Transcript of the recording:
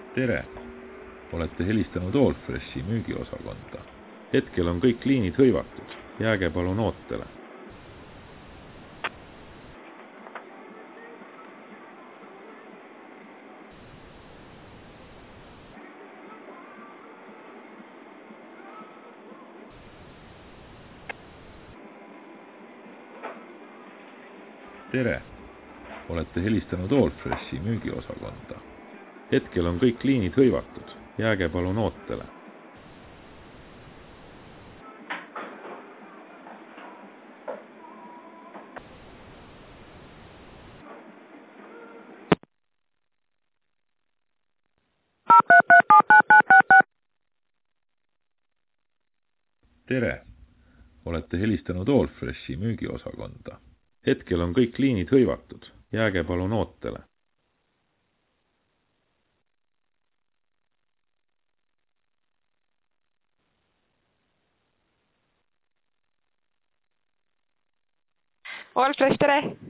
Tere! Olete helistanud Allfreshi müügiosakonda. Hetkel on kõik liinid hõivatud. Jääge palun ootele. Tere! Olete helistanud Allfreshi müügiosakonda. Hetkel on kõik liinid hõivatud. Jääge palun ootele. Tere! Olete helistanud Allfreshi müügiosakonda. Hetkel on kõik liinid hõivatud. Jääge palun ootele. Allfresh, tere!